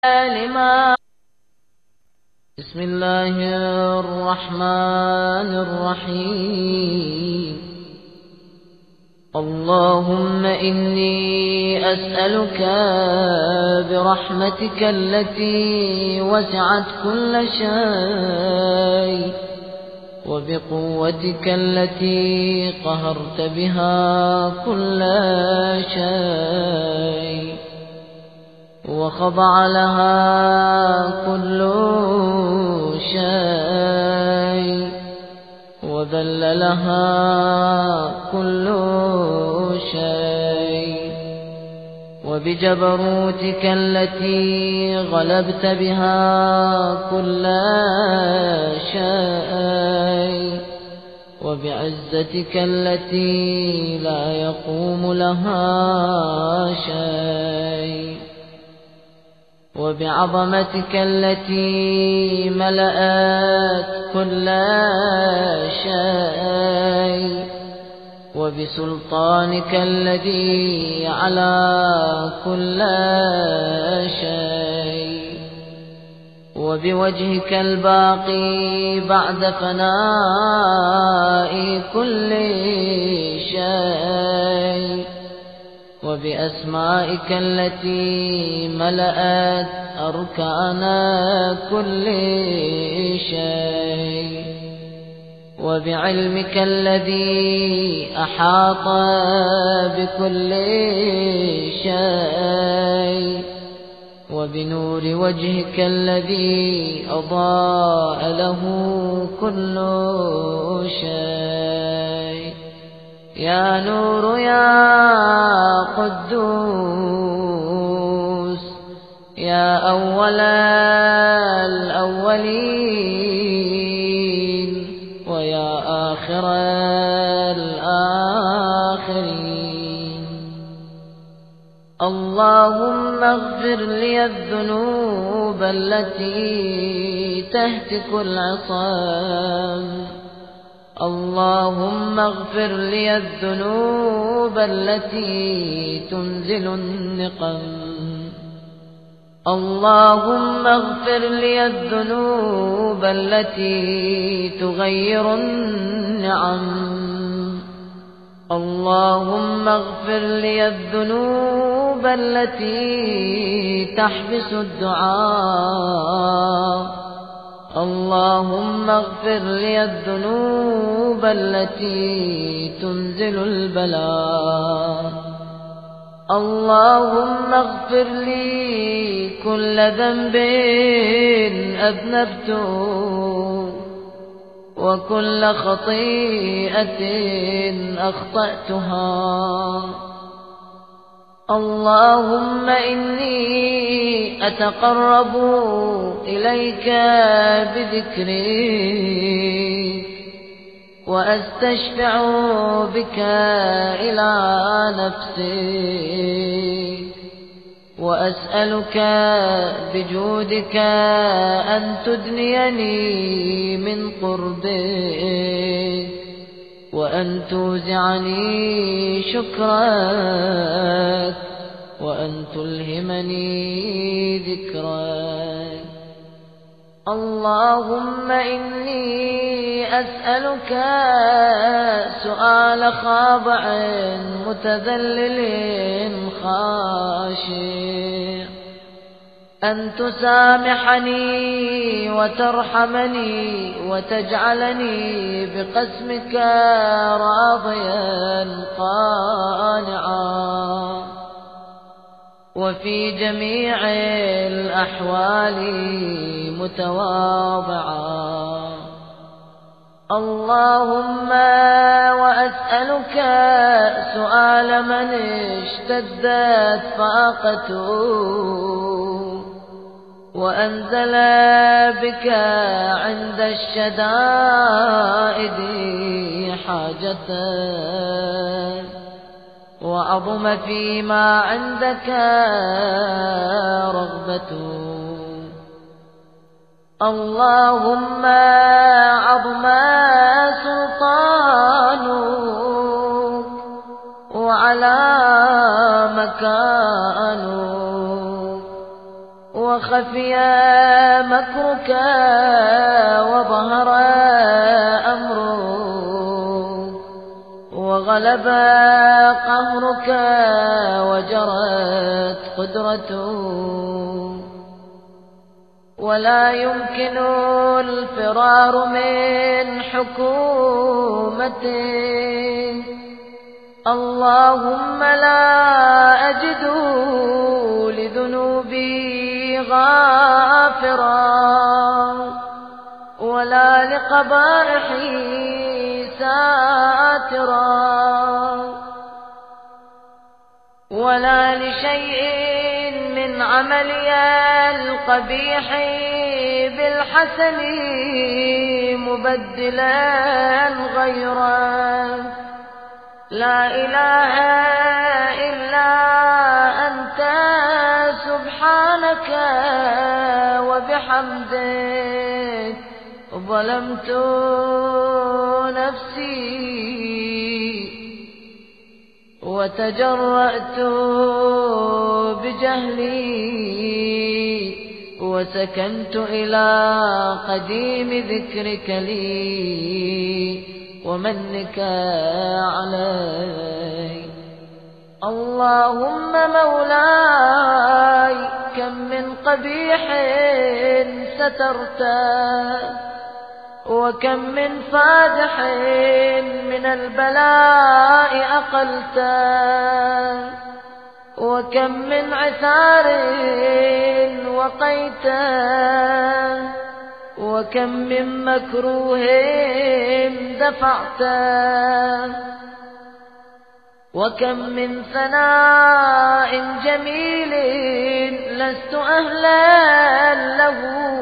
لما بسم الله الرحمن الرحيم. اللهم إني أسألك برحمتك التي وسعت كل شيء وبقوتك التي قهرت بها كل شيء وخضع لها كل شيء وذل لها كل شيء وبجبروتك التي غلبت بها كل شيء وبعزتك التي لا يقوم لها شيء وبعظمتك التي ملأت كل شيء وبسلطانك الذي على كل شيء وبوجهك الباقي بعد فناء كل شيء وبأسمائك التي ملأت أركان كل شيء وبعلمك الذي أحاط بكل شيء وبنور وجهك الذي أضاء له كل شيء. يا نور يا قدوس يا أول الأولين ويا آخر الآخرين. اللهم اغفر لي الذنوب التي تهتك العصام. اللهم اغفر لي الذنوب التي تنزل النقم. اللهم اغفر لي الذنوب التي تغير النعم. اللهم اغفر لي الذنوب التي تحبس الدعاء. اللهم اغفر لي الذنوب التي تنزل البلاء. اللهم اغفر لي كل ذنب أذنبته وكل خطيئة أخطأتها. اللهم إني أتقرب إليك بذكري وأستشفع بك إلى نفسي وأسألك بجودك أن تدنيني من قربك وأن توزعني شكرك وأن تلهمني ذكرك. اللهم إني أسألك سؤال خاضع متذلل خاشع أن تسامحني وترحمني وتجعلني بقسمك راضيا قانعا وفي جميع الأحوال متواضعا. اللهم وأسألك سؤال من اشتدت فاقته وأنزل بك عند الشدائد حاجته وعظم فيما عندك رغبته. اللهم عظم سلطانك وعلى مكانك وخفي مكرك وظهر أمرك وغلب قهرك وجرت قدرته ولا يمكن الفرار من حكومته. اللهم لا أجد لذنوبي غافرا ولا لقبائحي ساترا ولا لشيء من عملي القبيح بالحسن مبدلا غيره. لا إله إلا أنت سبحانك وبحمدك ظلمت نفسي وتجرأت بجهلي وسكنت إلى قديم ذكرك لي ومنك علي. اللهم مولاي كم من قبيح سترته وكم من فادح من البلاء أقلته وكم من عثار وقيته وكم من مكروه دفعته وكم من ثناء جميل لست أهلا له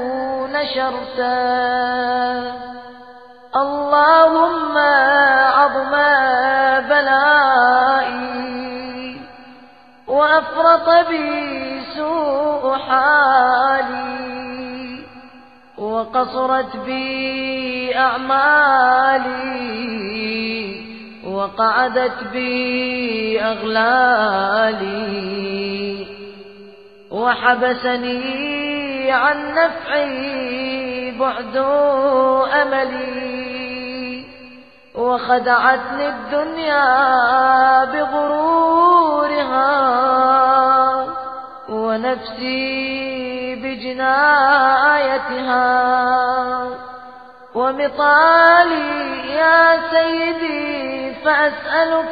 نشرته. اللهم عظم بلائي وأفرط بي سوء حالي وقصرت بي أعمالي وقعدت بي أغلالي وحبسني عن نفعي بعد أملي وخدعتني الدنيا بغرورها ونفسي بجنايتها ومطالي يا سيدي فأسألك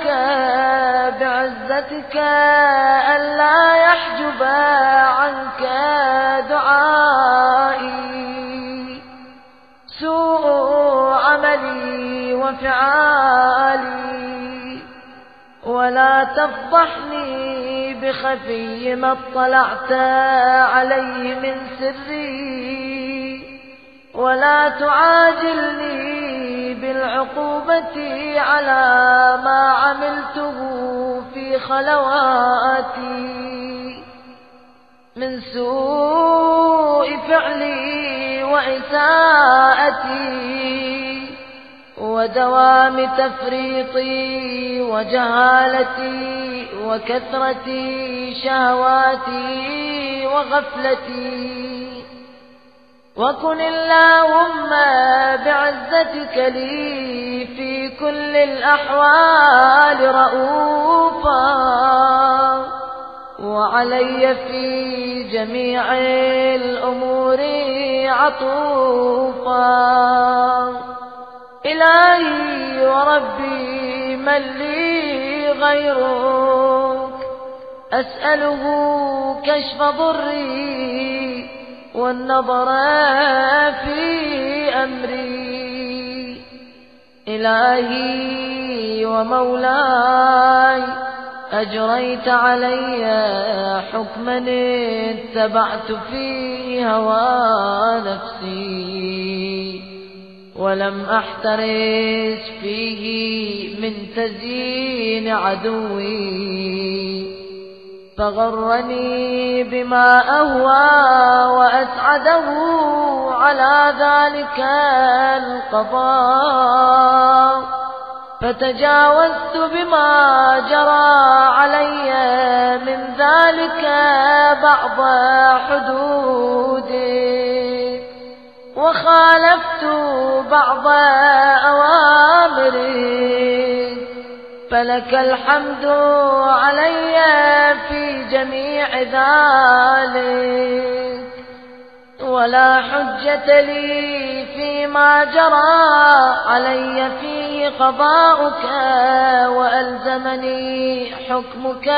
بعزتك ألا يحجب عنك دعائي سوء عملي وفعالي ولا تفضحني بخفي ما اطلعت عليه من سري ولا تعاجلني بالعقوبة على ما عملته في خلواتي من سوء فعلي وإساءتي ودوام تفريطي وجهالتي وكثرة شهواتي وغفلتي. وكن اللهم بعزتك لي في كل الأحوال رؤوفا وعلي في جميع الأمور عطوفا. إلهي وربي من لي غيرك أسأله كشف ضري والنظر في أمري. إلهي ومولاي أجريت علي حكما اتبعت فيه هوى نفسي ولم أحترس فيه من تزيين عدوي فغرني بما أهوى وأسعده على ذلك القضاء فتجاوزت بما جرى علي من ذلك بعض حدودي، وخالفت بعض أوامري، فلك الحمد علي في جميع ذلك، ولا حجة لي فيما جرى علي فيه قضاؤك وألزمني حكمك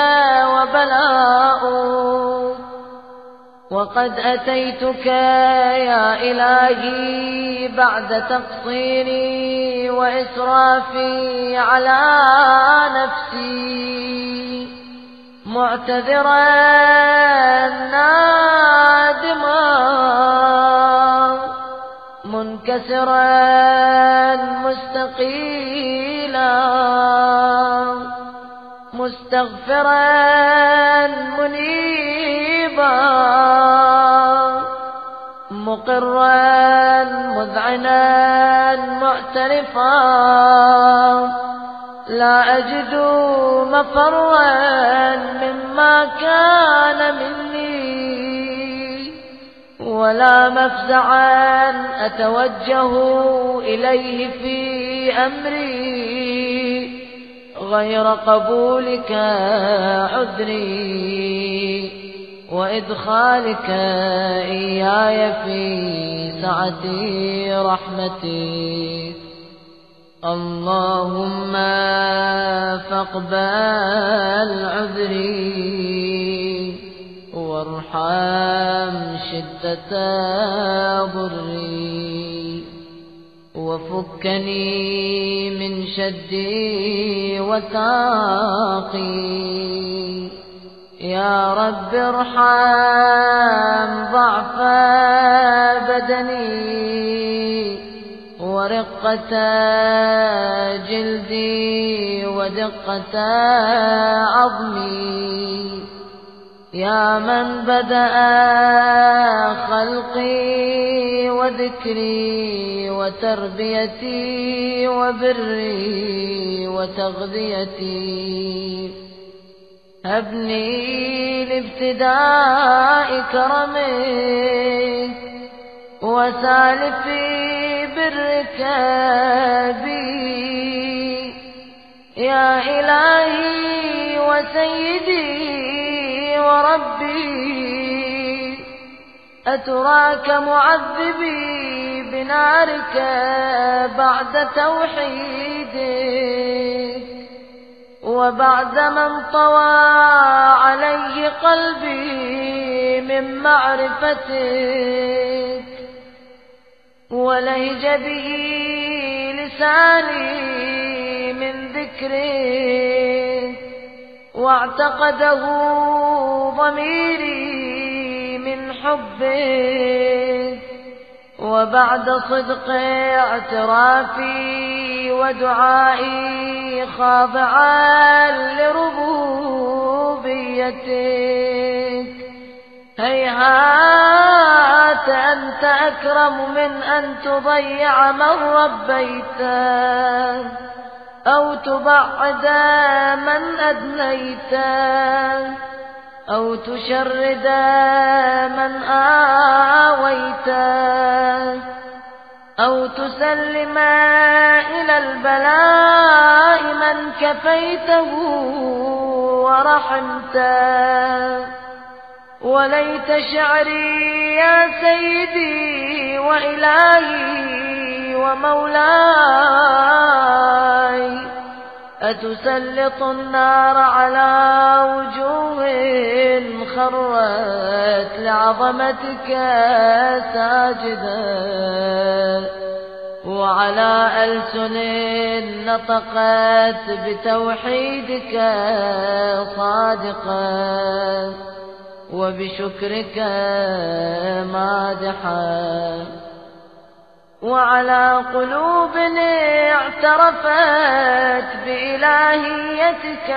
وبلاؤك. وقد أتيتك يا إلهي بعد تقصيري وإسرافي على نفسي، معتذرا نادما منكسرا مستقيلا مستغفرا منيبا مقرا مذعنا معترفا، لا أجد مفرا مما كان مني، ولا مفزعا أتوجه إليه في أمري غير قبولك عذري وإدخالك إياي في سعة رحمتك. اللهم فاقبل عذري وارحم شدة ضري، وفكني من شدي وثاقي. يا رب ارحم ضعف بدني ورقة جلدي ودقة عظمي، يا من بدأ خلقي وذكري وتربيتي وبري وتغذيتي. هبني لابتداء كرمك وسالفي برك بي، يا إلهي وسيدي وربي، أتراك معذبي بنارك بعد توحيدك، وبعد من طوى عليه قلبي من معرفتك، ولهج به لساني من ذكرك، واعتقده ضميري من حبك، وبعد صدق اعترافي ودعائي خاضعا لربوبيتك، هيهات أنت أكرم من أن تضيع من ربيته أو تبعد من أدنيته أو تشرد من آويته أو تسلم إلى البلاء من كفيته ورحمته. وليت شعري يا سيدي وإلهي ومولاي أتسلط النار على وجوه خرت لعظمتك ساجدا، وعلى ألسن نطقت بتوحيدك صادقا، وبشكرك مادحا، وعلى قلوب اعترفت بإلهيتك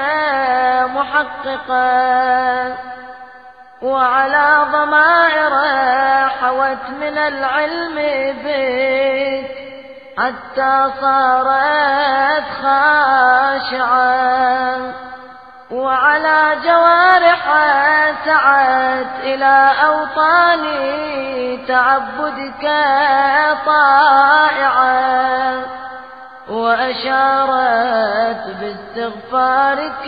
محققا، وعلى ضمائر حوت من العلم بك حتى صارت خاشعة، وعلى جوارحها سعت إلى أوطان تعبدك طائعة، وأشارت باستغفارك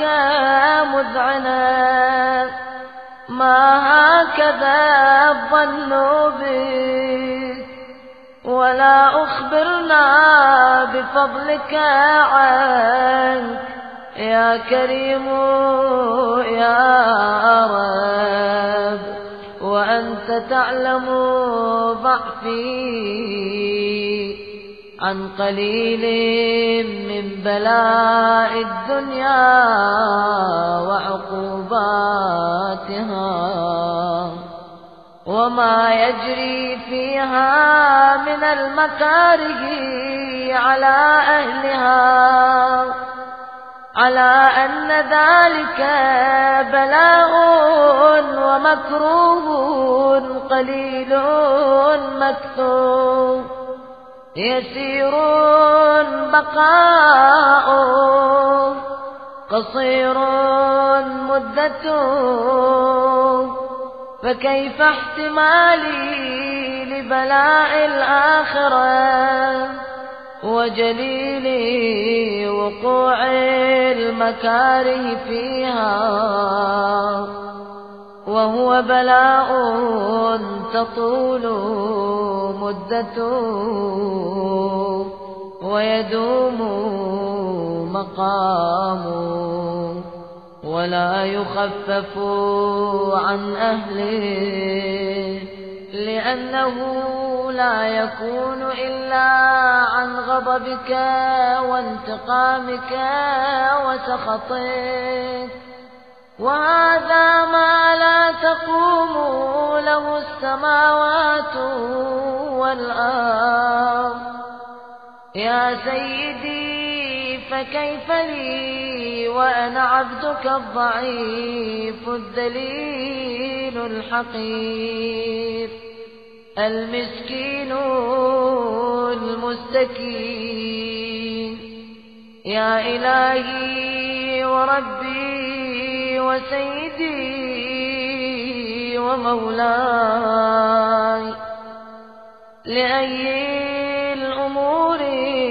مذعنة. ما هكذا الظن بك، ولا أخبرنا بفضلك عنك يا كريم يا رب، وأنت تعلم ضعفي عن قليل من بلاء الدنيا وعقوباتها، وما يجري فيها من المكاره على أهلها، على أن ذلك بلاء ومكروه قليل مكتوب، يسير بقاء، قصير مدته، فكيف احتمالي لبلاء الآخرة وجليل وقوع المكاره فيها، وهو بلاء تطول مدته ويدوم مقامه، ولا يخفف عن أهله، لأنه لا يكون إلا عن غضبك وانتقامك وسخطك، وهذا ما لا تقوم له السماوات والأرض. يا سيدي فكيف لي وأنا عبدك الضعيف الذليل الحقير المسكين المستكين. يا إلهي وربي وسيدي ومولاي، لأي